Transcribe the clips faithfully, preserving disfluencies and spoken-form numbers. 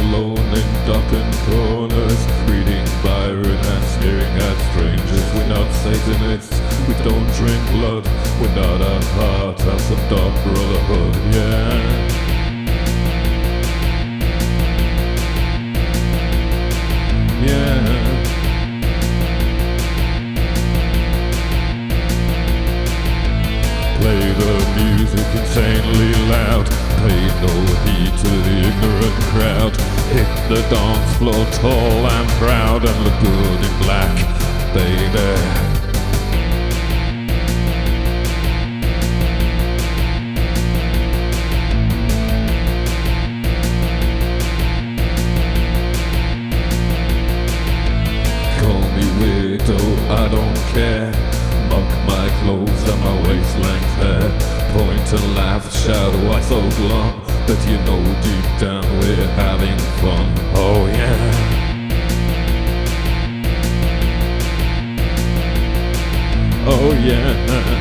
alone in darkened corners, reading Byron and staring at strangers. We're not Satanists, we don't drink blood, we're not a part of some dark brotherhood, yeah. Yeah. Play the music insanely loud, pay no heed to the ignorant crowd. Hit the dance floor tall and proud, and look good in black, baby. I don't care. Mock my clothes and my waist-length hair. Point and laugh, shout, why so glum? That you know deep down we're having fun. Oh yeah. Oh yeah.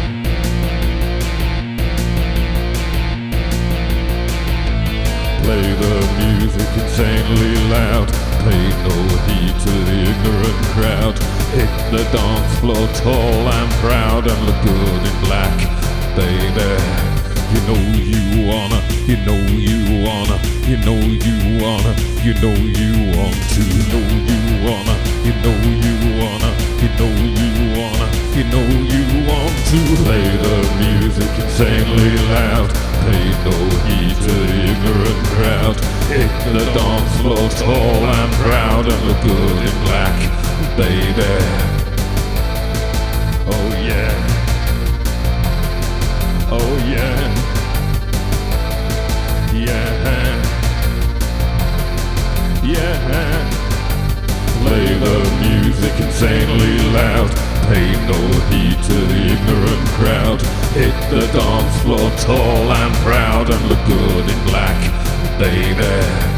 Play the music insanely loud, pay no heed to the ignorant crowd. Hit the dance floor tall and proud, and look good in black, baby. You know you wanna, you know you wanna, you know you wanna, you know you want to, know you wanna, you know you wanna, you know you wanna, you know you want to. Play the music insanely loud, pay no heed to the ignorant crowd. Hit the dance floor tall and proud, and look good in black, baby. Oh yeah. Oh yeah. Yeah. Yeah. Play the music insanely loud, pay no heed to the ignorant crowd. Hit the dance floor tall and proud, and look good in black, baby.